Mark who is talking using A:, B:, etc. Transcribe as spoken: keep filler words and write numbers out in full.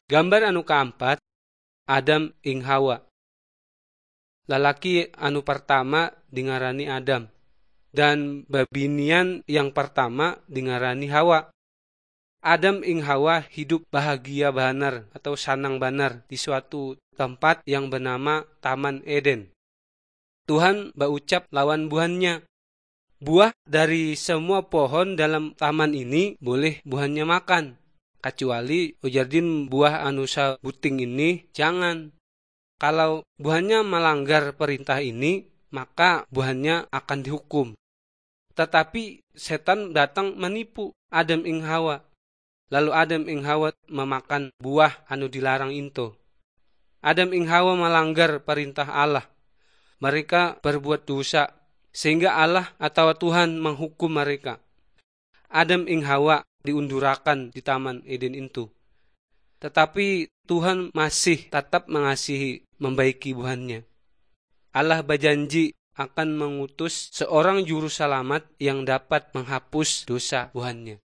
A: Gambar anu kaampat, Adam ing Hawa. Lalaki anu pertama dingarani Adam, dan babinian yang pertama dingarani Hawa. Adam ing Hawa hidup bahagia banar atau sanang banar di suatu tempat yang bernama Taman Eden. Tuhan baucap lawan buahnya, buah dari semua pohon dalam taman ini boleh buahnya makan, kecuali ujardin buah anu sabuting ini jangan. Kalau buahnya melanggar perintah ini, maka buahnya akan dihukum. Tetapi setan datang menipu Adam ing Hawa. Lalu Adam ing Hawa memakan buah anu dilarang itu. Adam ing Hawa melanggar perintah Allah. Mereka berbuat dosa, sehingga Allah atau Tuhan menghukum mereka. Adam ing Hawa diundurakan di Taman Eden itu. Tetapi Tuhan masih tetap mengasihi, membaiki buahnya. Allah berjanji akan mengutus seorang juru selamat yang dapat menghapus dosa buahnya.